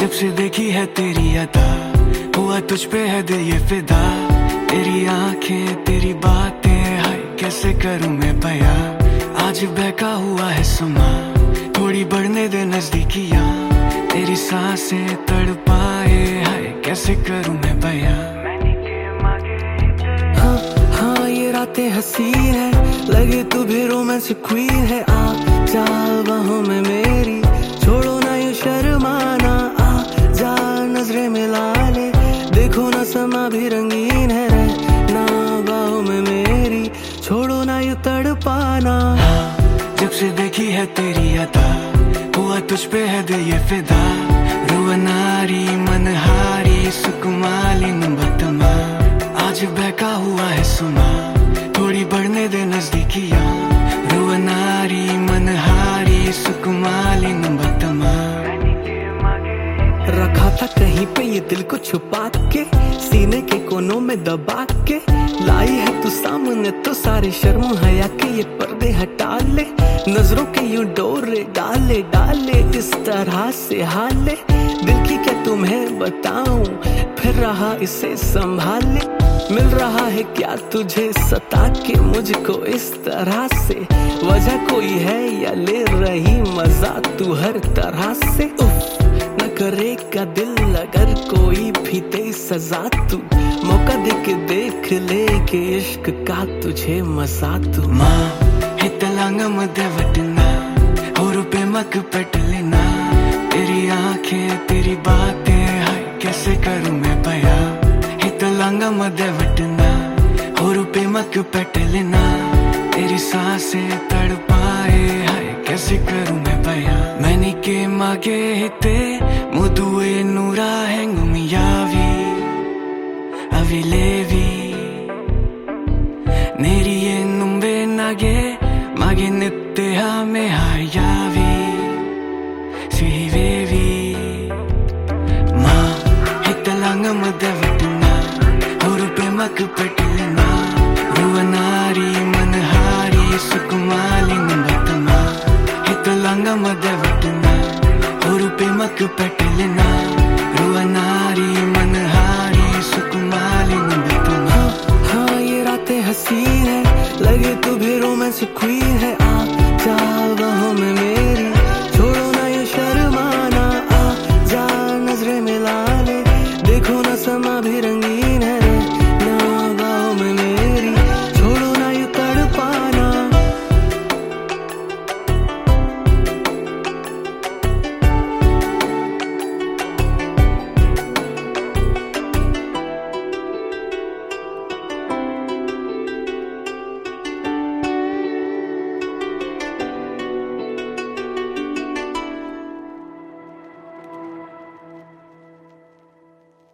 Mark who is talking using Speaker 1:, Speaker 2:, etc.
Speaker 1: जब से देखी है तेरी अदा, हुआ तुझ पे है दिल ये फिदा। तेरी आंखें तेरी बातें, हाय कैसे करूं मैं बयां। आज बहका हुआ है समा, थोड़ी बढ़ने दे नजदीकियां। तेरी सांसें तड़पाए, हाय कैसे करूं मैं बयां। हाँ हाँ ये रातें हसीन है, लगे तू भी रोमांस क्वीन है। आ जा बाहों में मेरी, छोड़ो ना ये शर्माना। आ जा नजरें मिला ले, देखो ना समा भी रंगीन है। रहना बाहों में मेरी, छोड़ो ना ये तड़पाना। हाँ, जब से देखी है तेरी अदा, हुआ तुझ पे है दिल ये फिदा। रुअनारी मनहारी सुकुमालिन बतमा, आज बहका हुआ है सुमा, थोड़ी बढ़ने दे नजदीकियां। रुअनारी मनहारी सुकुमालिन बतमा। रखा था कहीं पे ये दिल को छुपा के, सीने के कोनों में दबा के। लाई है तू सामने तो सारे शर्म हया के ये पर्दे हटा ले। नजरों के यूं डोरे डाले डाले, इस तरह से हाले। दिल की क्या तुम्हें बताऊं, फिर रहा इसे संभाले। मिल रहा है क्या तुझे सता के मुझको इस तरह से। वजह कोई है या ले रही मजा तू हर तरह से। उफ न करेगा दिल अगर कोई भी दे सजा तू। मौका दे के देख ले के इश्क का तुझे मजा तू। माँ हितलांग मध्य वटना, होर पे मक पटलना। तेरी आंखें तेरी बातें, हाय कैसे करूं मैं बयां। हितलांग मध्य वटना, होर पे मक पटलना। तेरी सांसें तड़पाए, हाय कैसे करूं मैं बयां। मैंने के मागे हिते मुदुए नूरा हैंगुमियावी अविलेवी। नेरिये नुम्बे नागे मागे नित्ते हमें हायावी सिवेवी। माँ हितलांग मध्य वटना, होर पे मक पटलना। रुअनारी मनहारी सुकुमालिन बतमा, हितलांग मध्य वटना, होर पे मक पट